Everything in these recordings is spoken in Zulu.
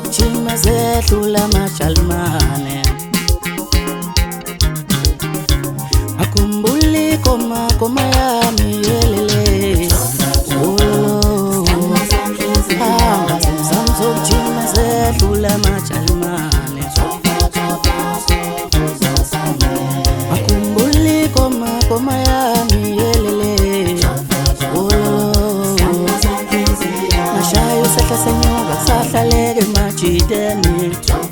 zokujima zedlula amajalimane akhumbuli koma yami yelele hamba zam zokujima zedlula amajalimane akhumbuli koma yami yelele nashayo sahla senyoka sahlaleke majideni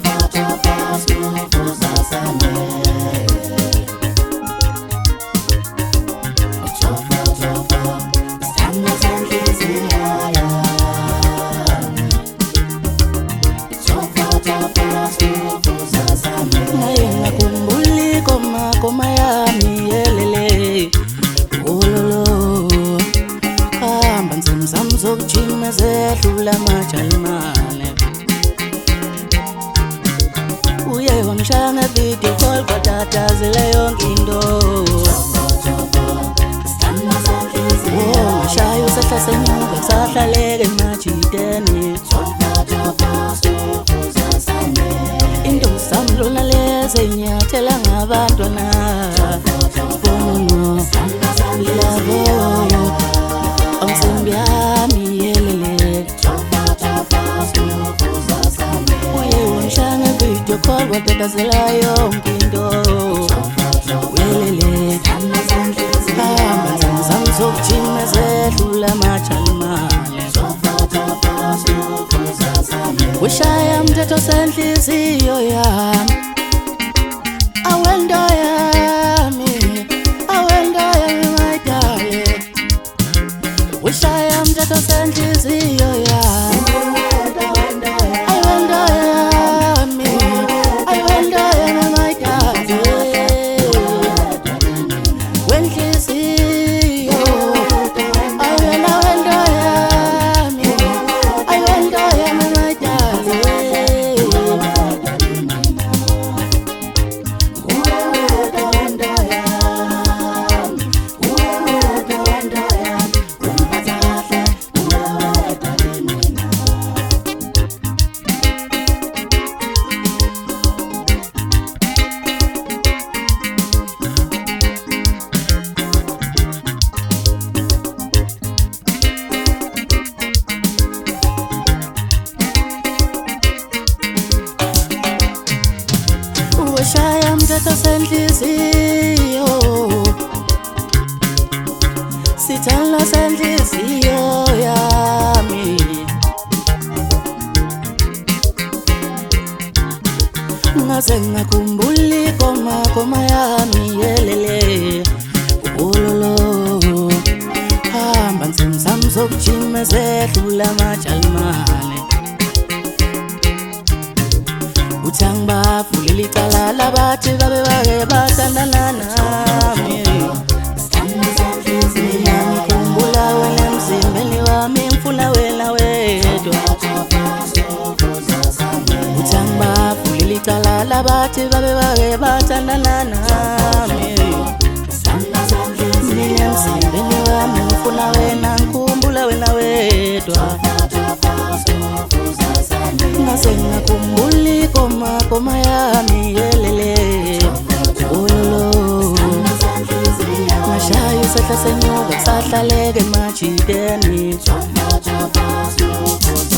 akhumbuli koma yami yelele hamba zam zokujima zedlula amajalimane uye wangishaya ngevideo call kwatatazela yonke into ngishayo sahla senyuka sahlaleke emajideni into sami lona lezenyathela ngabantwana bono labo awusembi yami yelele uye wangishaya ngevideo call kwatatazela yonke into welele hamba zam zokujima zedlula amajalimane ushaya mthetho senhliziyo yami awendo yami my darling ushaya mthetho senhliziyo yami awendo yami my darling wenhliziyo awendo yami my darling ushaya mthetho senhliziyo sithando senhliziyo yami ngaze ngakhumbuli koma yami yelele hamba zam zokujima zedlula amajalimane uthang bavulela icala labathi babe bake bathandana nami mina ngikhumbula wena emzimbeni wami ngifuna wena wedwa uthang bavulela icala labathi babe bake bathandana nami mina emzimbeni wami ngifuna wena ngikhumbula wena wedwa ngase ngakhumbuli koma yami yelele nashayo sahla senyuka sahlaleke emajideni